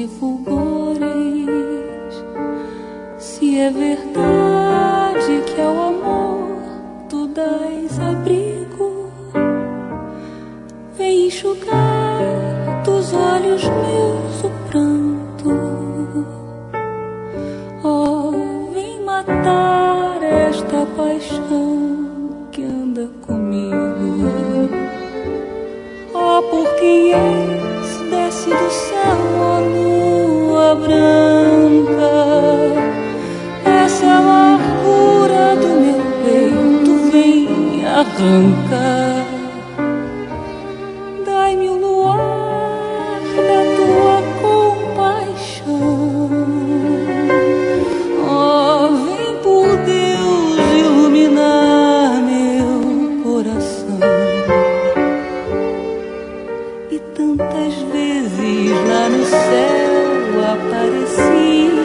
de fulgores. Se é verdade que ao amor tu dás abrigo, vem enxugar dos olhos meus o pranto. Oh, vem matar esta paixão que anda comigo. Oh, por quem és, desce do céu, ó lua branca. Essa amargura do meu peito vem arrancar. Dai-me o luar da tua compaixão. Oh, vem por Deus iluminar meu coração. E tantas vezes lá no céu aparecias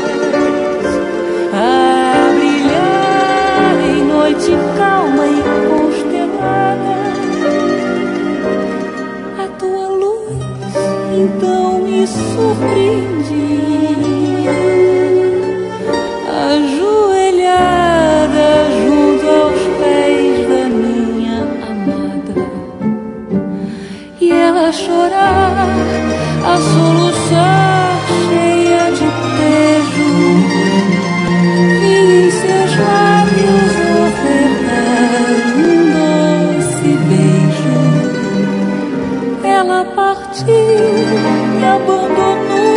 a brilhar em noite calma e constelada. A tua luz então me surpreendia, ajoelhada junto aos pés da minha amada. E ela a chorar, a soluçar, cheia de beijo, e em seus lábios ofertar um doce beijo. Ela partiu, me abandonou